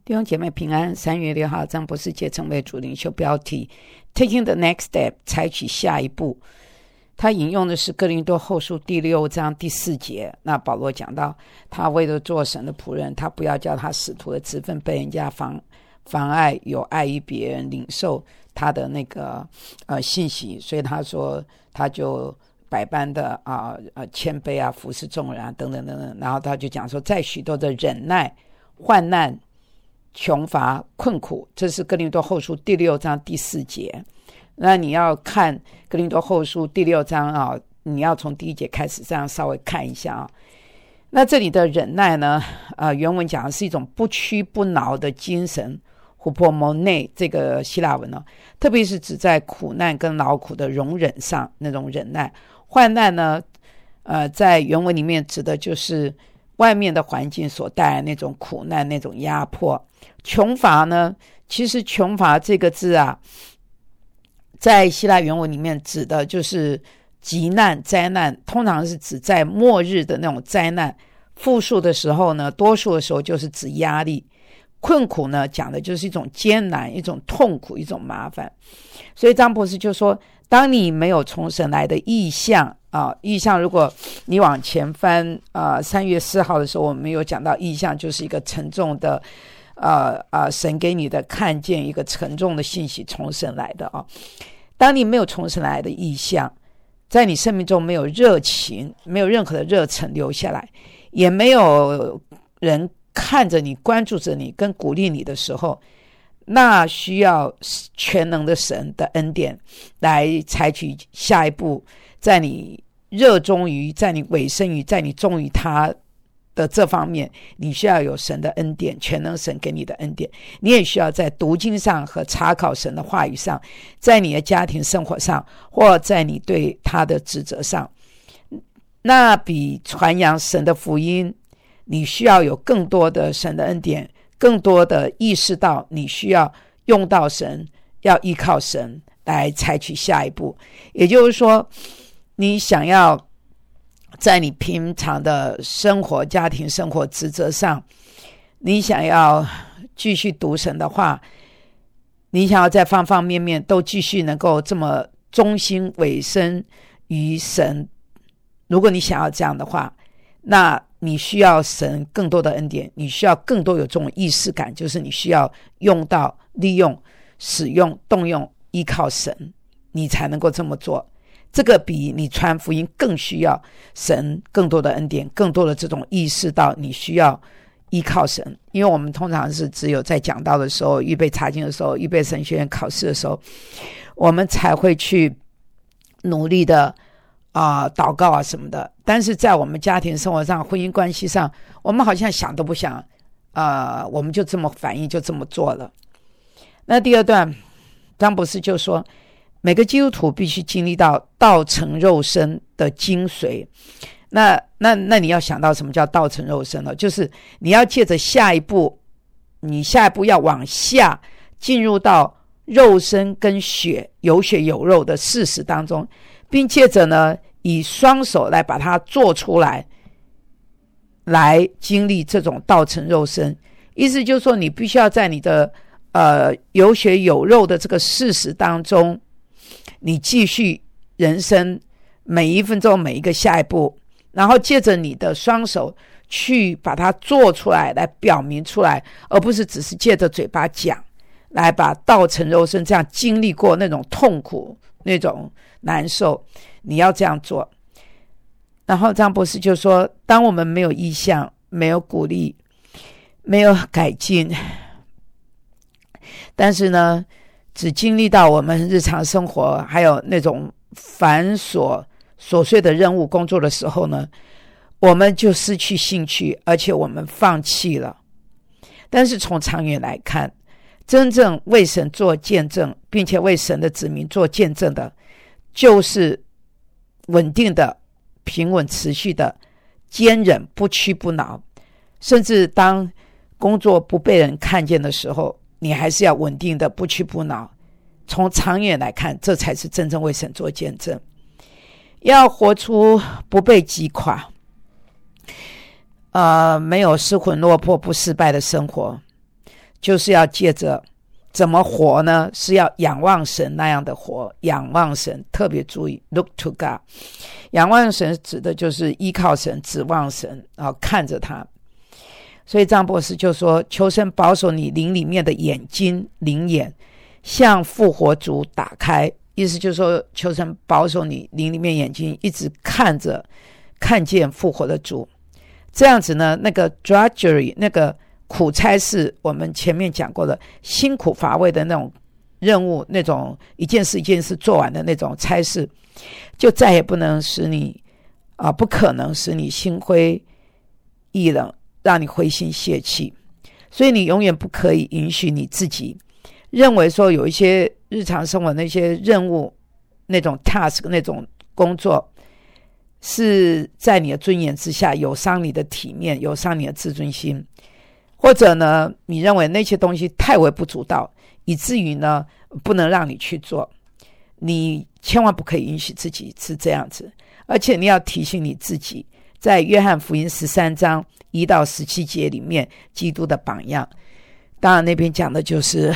弟兄姐妹平安。3月6号，张博士节成为主领袖，标题 Taking the next step， 采取下一步。他引用的是哥林多后书第6章第4节。那保罗讲到，他为了做神的仆人，他不要叫他使徒的职分被人家妨碍有碍于别人领受他的那个信息，所以他说他就百般的谦卑啊，服侍众人啊，等等等等。然后他就讲说，在许多的忍耐、患难、穷乏、困苦，这是哥林多后书第6章第4节。那你要看哥林多后书第6章你要从第1节开始这样稍微看一下那这里的忍耐呢，原文讲的是一种不屈不挠的精神，hupomone 这个希腊文特别是指在苦难跟劳苦的容忍上那种忍耐。患难呢，在原文里面指的就是外面的环境所带来那种苦难、那种压迫。穷乏呢，其实穷乏这个字在希腊原文里面指的就是急难、灾难，通常是指在末日的那种灾难。复数的时候呢，多数的时候就是指压力。困苦呢，讲的就是一种艰难、一种痛苦、一种麻烦。所以张博士就说，当你没有从神来的意象意象，如果你往前翻3月4号的时候，我们有讲到意象就是一个沉重的神给你的看见，一个沉重的信息从神来的当你没有从神来的意象，在你生命中没有热情，没有任何的热忱留下来，也没有人看着你、关注着你跟鼓励你的时候，那需要全能的神的恩典来采取下一步，在你热衷于、在你委身于、在你忠于他的这方面，你需要有神的恩典，全能神给你的恩典。你也需要在读经上和查考神的话语上，在你的家庭生活上，或在你对他的职责上，那比传扬神的福音，你需要有更多的神的恩典，更多的意识到你需要用到神，要依靠神来采取下一步。也就是说，你想要在你平常的生活、家庭生活职责上，你想要继续读神的话，你想要在方方面面都继续能够这么忠心委身于神，如果你想要这样的话，那你需要神更多的恩典，你需要更多有这种意识感，就是你需要用到、利用、使用、动用、依靠神，你才能够这么做。这个比你传福音更需要神更多的恩典，更多的这种意识到你需要依靠神。因为我们通常是只有在讲道的时候、预备查经的时候、预备神学院考试的时候，我们才会去努力的祷告什么的。但是在我们家庭生活上、婚姻关系上，我们好像想都不想我们就这么反应，就这么做了。那第二段张博士就说，每个基督徒必须经历到道成肉身的精髓。那你要想到什么叫道成肉身呢？就是你要借着下一步，你下一步要往下进入到肉身跟血有血有肉的事实当中，并借着呢以双手来把它做出来，来经历这种道成肉身。意思就是说，你必须要在你的有血有肉的这个事实当中，你继续人生每一分钟每一个下一步，然后借着你的双手去把它做出来，来表明出来，而不是只是借着嘴巴讲，来把道成肉身这样经历过那种痛苦、那种难受，你要这样做。然后张博士就说，当我们没有意向、没有鼓励、没有改进，但是呢只经历到我们日常生活还有那种繁琐琐碎的任务工作的时候呢，我们就失去兴趣，而且我们放弃了。但是从长远来看，真正为神做见证，并且为神的子民做见证的，就是稳定的、平稳持续的、坚忍不屈不挠，甚至当工作不被人看见的时候，你还是要稳定的不屈不挠。从长远来看，这才是真正为神做见证。要活出不被击垮，没有失魂落魄不失败的生活， 就是要借着怎么活呢？是要仰望神那样的活，仰望神，特别注意 look to God。 仰望神指的就是依靠神，指望神，看着他。所以张博士就说，求神保守你灵里面的眼睛，灵眼向复活主打开，意思就是说求神保守你灵里面眼睛一直看见复活的主。这样子呢，那个 drudgery 那个苦差事，我们前面讲过的辛苦乏味的那种任务，那种一件事一件事做完的那种差事，就再也不能使你不可能使你心灰意冷，让你灰心泄气。所以你永远不可以允许你自己认为说有一些日常生活那些任务，那种 task 那种工作是在你的尊严之下，有伤你的体面，有伤你的自尊心，或者呢你认为那些东西太微不足道，以至于呢不能让你去做。你千万不可以允许自己是这样子，而且你要提醒你自己，在约翰福音13章1到17节里面基督的榜样。当然那边讲的就是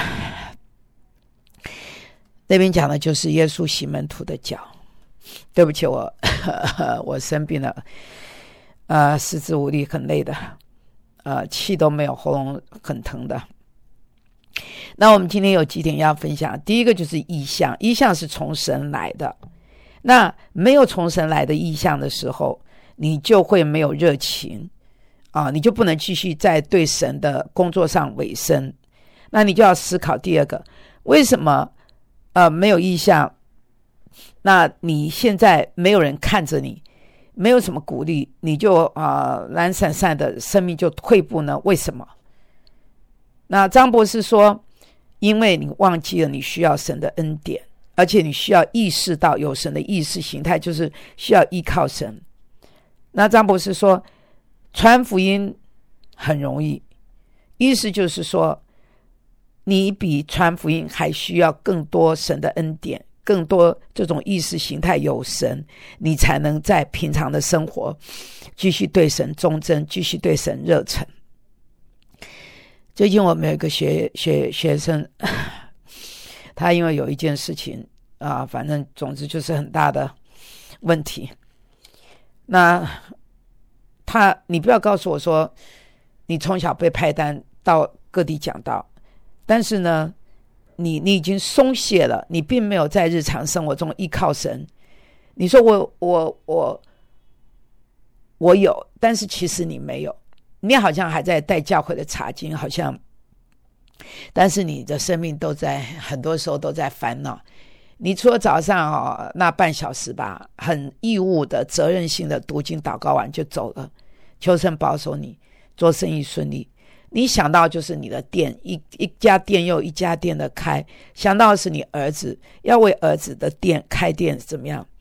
耶稣洗门徒的脚。对不起，我生病了，四肢无力，很累的，气都没有，喉咙很疼的。那我们今天有几点要分享。第一个就是意象，意象是从神来的。那没有从神来的意象的时候，你就会没有热情你就不能继续在对神的工作上委身。那你就要思考第二个，为什么没有意象，那你现在没有人看着你，没有什么鼓励，你就懒散散的生命就退步呢？为什么？那张博士说，因为你忘记了你需要神的恩典，而且你需要意识到有神的意识形态，就是需要依靠神。那张博士说，传福音很容易，意思就是说你比传福音还需要更多神的恩典，更多这种意识形态有神，你才能在平常的生活继续对神忠贞，继续对神热忱。最近我们有一个学生，他因为有一件事情反正总之就是很大的问题。那你不要告诉我说你从小被派单到各地讲道，但是呢你已经松懈了，你并没有在日常生活中依靠神。你说我有，但是其实你没有，你好像还在带教会的查经，好像，但是你的生命都在很多时候都在烦恼。你除了早上那半小时吧，很义务的责任性的读经祷告完就走了，求神保守你做生意顺利。你想到就是你的店，一家店又一家店的开，想到的是你儿子要为儿子的店开店怎么样。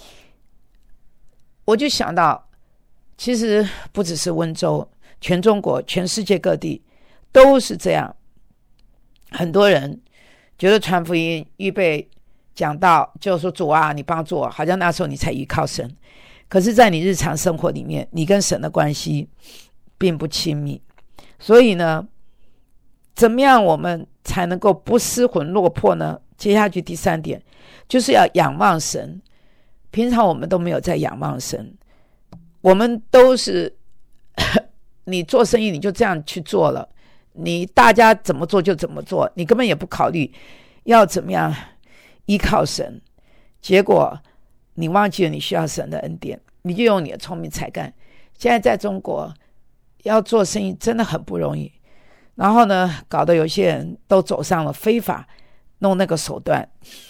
我就想到其实不只是温州，全中国全世界各地都是这样。很多人觉得传福音预备讲到就说主啊你帮助我，好像那时候你才依靠神，可是在你日常生活里面你跟神的关系并不亲密。所以呢怎么样我们才能够不失魂落魄呢？接下去第三点就是要仰望神。平常我们都没有在仰望神，我们都是你做生意你就这样去做了，你大家怎么做就怎么做，你根本也不考虑要怎么样依靠神，结果你忘记了你需要神的恩典，你就用你的聪明才干。现在在中国要做生意真的很不容易，然后呢搞得有些人都走上了非法弄那个手段，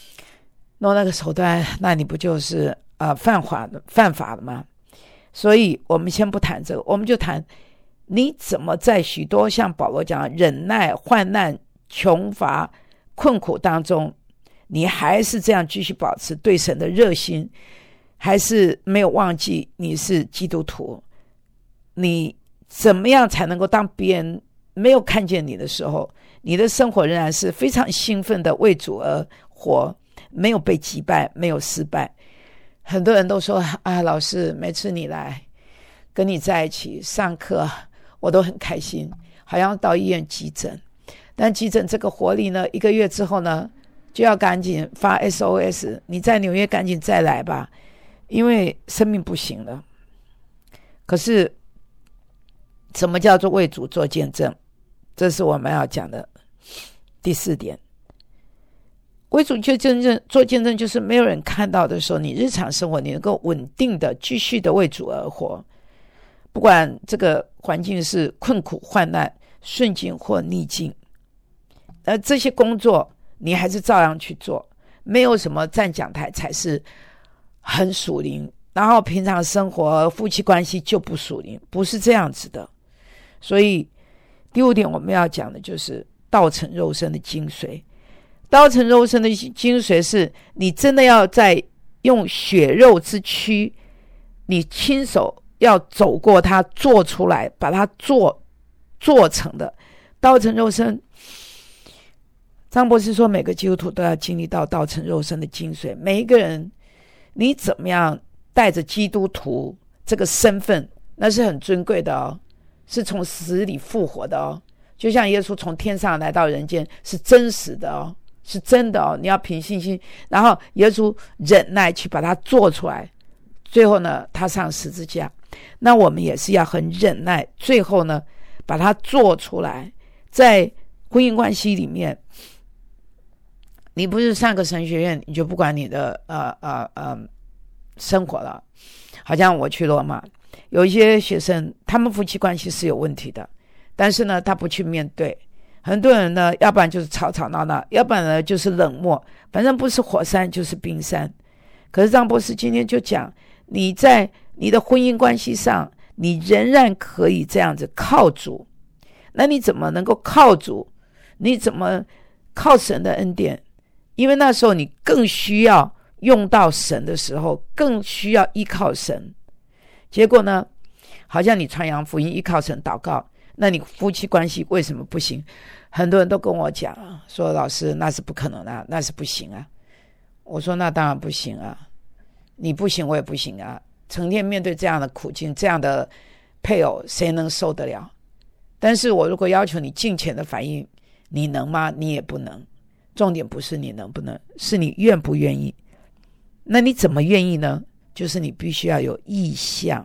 那你不就是犯法了吗？所以我们先不谈这个，我们就谈你怎么在许多像保罗讲忍耐、患难、穷乏、困苦当中，你还是这样继续保持对神的热心，还是没有忘记你是基督徒。你怎么样才能够当别人没有看见你的时候，你的生活仍然是非常兴奋的为主而活，没有被击败，没有失败。很多人都说老师每次你来跟你在一起上课我都很开心，好像到医院急诊， 但急诊这个活力呢，1个月之后呢，就要赶紧发 SOS， 你在纽约赶紧再来吧，因为生命不行了。可是什么叫做为主做见证？这是我们要讲的第4点。为主做见证，就是没有人看到的时候，你日常生活你能够稳定的继续的为主而活，不管这个环境是困苦患难、顺境或逆境，这些工作你还是照样去做，没有什么站讲台才是很属灵，然后平常生活夫妻关系就不属灵，不是这样子的。所以第5点我们要讲的就是道成肉身的精髓。道成肉身的精髓是你真的要在用血肉之躯，你亲手要走过它，做出来，把它做成的。道成肉身，张博士说每个基督徒都要经历到道成肉身的精髓。每一个人你怎么样带着基督徒这个身份，那是很尊贵的哦，是从死里复活的哦，就像耶稣从天上来到人间，是真实的哦，是真的哦。你要凭信心，然后耶稣忍耐去把它做出来，最后呢他上十字架。那我们也是要很忍耐，最后呢把它做出来。在婚姻关系里面，你不是上个神学院你就不管你的生活了。好像我去罗马，有一些学生他们夫妻关系是有问题的，但是呢他不去面对。很多人呢要不然就是吵吵闹闹，要不然呢就是冷漠，反正不是火山就是冰山。可是张博士今天就讲，你在你的婚姻关系上，你仍然可以这样子靠主。那你怎么能够靠主？你怎么靠神的恩典？因为那时候你更需要用到神的时候，更需要依靠神。结果呢，好像你传扬福音依靠神祷告，那你夫妻关系为什么不行？很多人都跟我讲说，老师那是不可能啊，那是不行啊。我说那当然不行啊，你不行我也不行啊，成天面对这样的苦境，这样的配偶谁能受得了？但是我如果要求你敬虔的反应，你能吗？你也不能。重点不是你能不能，是你愿不愿意。那你怎么愿意呢？就是你必须要有意向。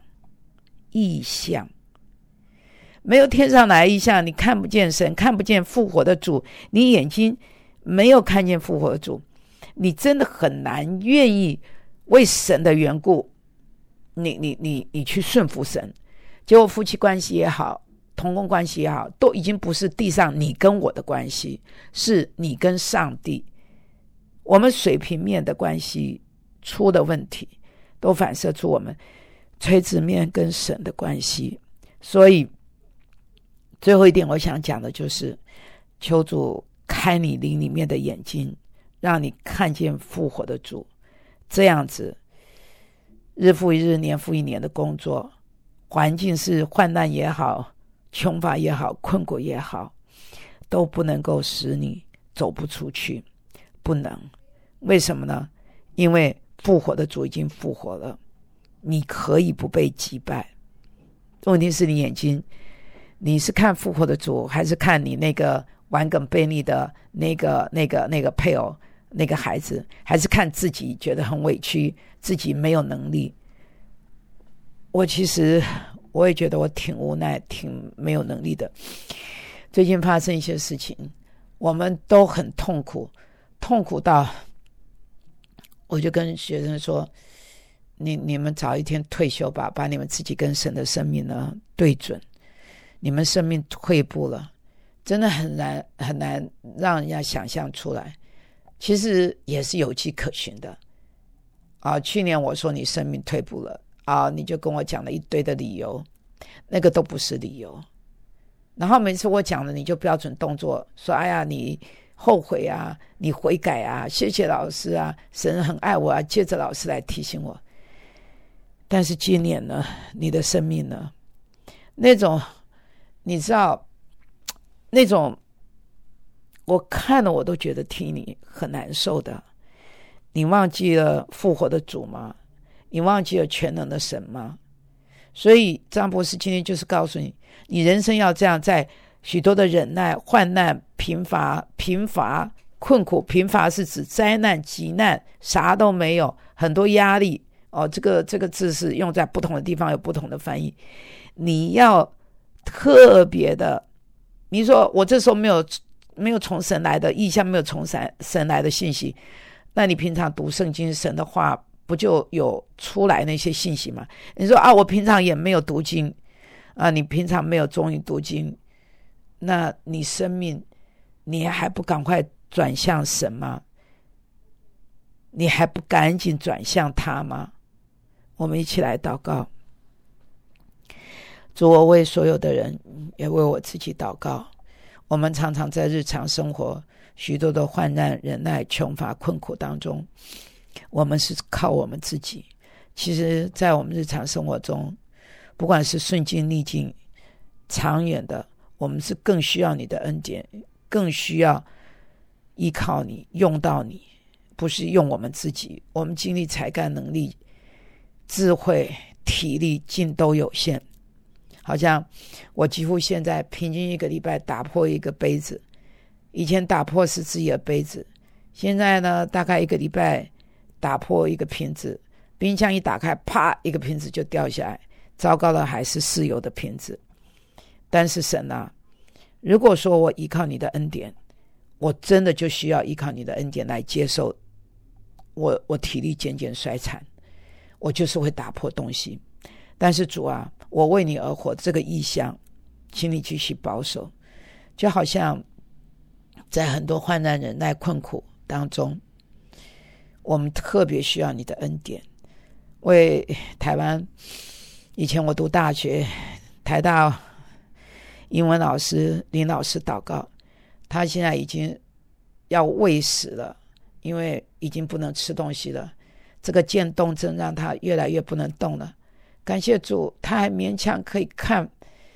没有天上来意象，你看不见神，看不见复活的主，你眼睛没有看见复活的主，你真的很难愿意为神的缘故，你去顺服神。结果夫妻关系也好，同工关系也好，都已经不是地上你跟我的关系，是你跟上帝。我们水平面的关系出的问题，都反射出我们垂直面跟神的关系。所以最后一点我想讲的就是，求主开你灵里面的眼睛，让你看见复活的主。这样子日复一日，年复一年的工作，环境是患难也好，穷乏也好，困苦也好，都不能够使你走不出去，不能。为什么呢？因为复活的主已经复活了，你可以不被击败。问题是你眼睛，你是看复活的主，还是看你那个顽梗悖逆的那个配偶，那个孩子，还是看自己觉得很委屈，自己没有能力？其实我也觉得我挺无奈，挺没有能力的。最近发生一些事情，我们都很痛苦到我就跟学生说，你们早一天退休吧，把你们自己跟神的生命呢对准。你们生命退步了，真的很难让人家想象出来。其实也是有迹可循的去年我说你生命退步了你就跟我讲了一堆的理由，那个都不是理由。然后每次我讲了，你就标准动作说，哎呀你后悔啊，你悔改啊，谢谢老师啊，神很爱我啊，借着老师来提醒我。但是今年呢，你的生命呢，那种你知道，那种我看了我都觉得替你很难受的。你忘记了复活的主吗？你忘记了全能的神吗？所以张博士今天就是告诉你，你人生要这样在许多的忍耐、患难、贫乏、困苦。贫乏是指灾难、急难，啥都没有，很多压力这个字是用在不同的地方有不同的翻译。你要特别的，你说我这时候没有从神来的意象，没有从神来的信息，那你平常读圣经神的话不就有出来那些信息吗？你说我平常也没有读经你平常没有忠于读经，那你生命你还不赶快转向神吗？你还不赶紧转向他吗？我们一起来祷告。主，我为所有的人也为我自己祷告。我们常常在日常生活许多的患难、忍耐、穷乏、困苦当中，我们是靠我们自己。其实在我们日常生活中，不管是顺境逆境，长远的，我们是更需要你的恩典，更需要依靠你，用到你，不是用我们自己。我们精力、才干、能力、智慧、体力尽都有限。好像我几乎现在平均一个礼拜打破一个杯子，以前打破是自己的杯子，现在呢大概一个礼拜打破一个瓶子，冰箱一打开，啪，一个瓶子就掉下来，糟糕的还是室友的瓶子。但是神啊，如果说我依靠你的恩典，我真的就需要依靠你的恩典来接受我体力渐渐衰残，我就是会打破东西。但是主啊，我为你而活这个意向，请你继续保守。就好像在很多患难、忍耐、困苦当中，我们特别需要你的恩典。为台湾，以前我读大学，台大英文老师林老师祷告，他现在已经要喂食了，因为已经不能吃东西了，这个渐冻症让他越来越不能动了。感谢主，他还勉强可以看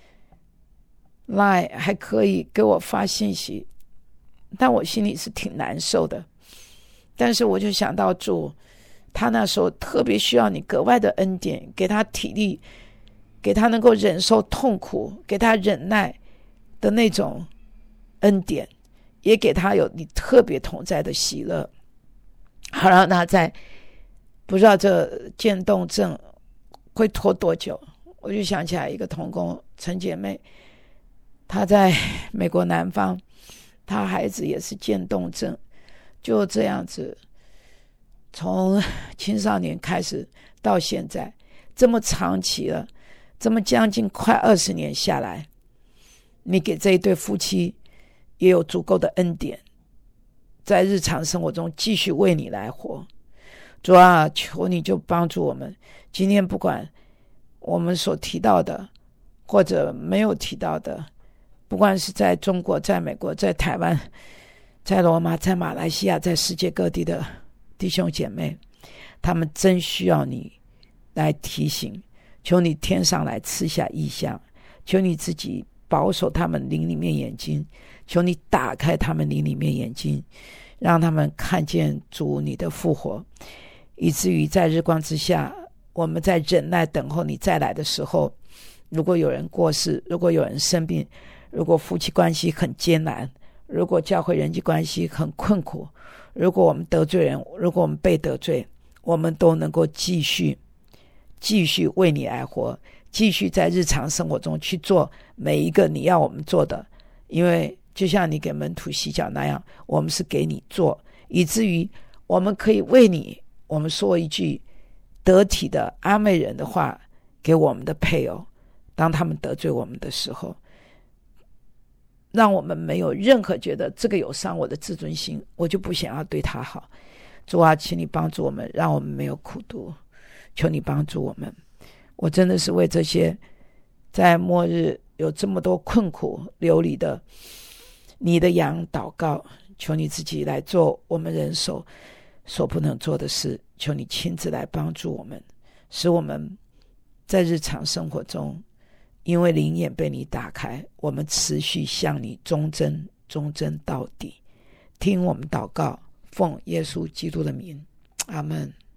LINE， 还可以给我发信息，但我心里是挺难受的。但是我就想到主，他那时候特别需要你格外的恩典，给他体力，给他能够忍受痛苦，给他忍耐的那种恩典，也给他有你特别同在的喜乐，好让他在不知道这渐冻症会拖多久。我就想起来一个同工陈姐妹，她在美国南方，她孩子也是渐冻症，就这样子从青少年开始到现在这么长期了，这么将近快20年下来，你给这一对夫妻也有足够的恩典，在日常生活中继续为你来活。主啊，求你就帮助我们，今天不管我们所提到的或者没有提到的，不管是在中国、在美国、在台湾、在罗马、在马来西亚、在世界各地的弟兄姐妹，他们真需要你来提醒。求你天上来赐下异象，求你自己保守他们灵里面眼睛，求你打开他们灵里面眼睛，让他们看见主你的复活，以至于在日光之下，我们在忍耐等候你再来的时候，如果有人过世，如果有人生病，如果夫妻关系很艰难，如果教会人际关系很困苦，如果我们得罪人，如果我们被得罪，我们都能够继续为你而活，继续在日常生活中去做每一个你要我们做的。因为就像你给门徒洗脚那样，我们是给你做，以至于我们可以为你，我们说一句得体的阿妹人的话给我们的配偶，当他们得罪我们的时候，让我们没有任何觉得这个有伤我的自尊心，我就不想要对他好。主啊，请你帮助我们，让我们没有苦毒，求你帮助我们。我真的是为这些在末日有这么多困苦流离的你的羊祷告，求你自己来做我们人所不能做的事，求你亲自来帮助我们，使我们在日常生活中，因为灵眼被你打开，我们持续向你忠贞到底。听我们祷告，奉耶稣基督的名，阿们。